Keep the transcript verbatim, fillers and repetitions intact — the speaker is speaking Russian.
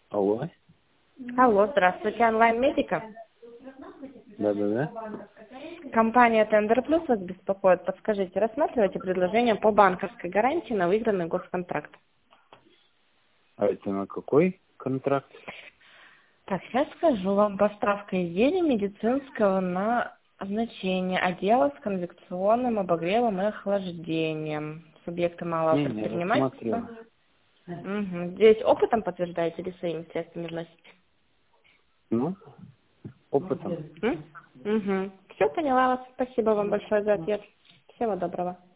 Алло. Алло, здравствуйте, онлайн-медика. Да-да-да. Компания Tender Plus вас беспокоит. Подскажите, рассматриваете предложение по банковской гарантии на выигранный госконтракт? А это на какой контракт? Так, сейчас скажу вам. Поставка изделия медицинского на значение отдела с конвекционным обогревом и охлаждением. Субъекты малого Не, не рассмотрел. предпринимательства. Угу. Здесь опытом подтверждаете или своими средствами вносите? Ну, опытом. Угу. Все, поняла вас. Спасибо вам большое за ответ. Всего доброго.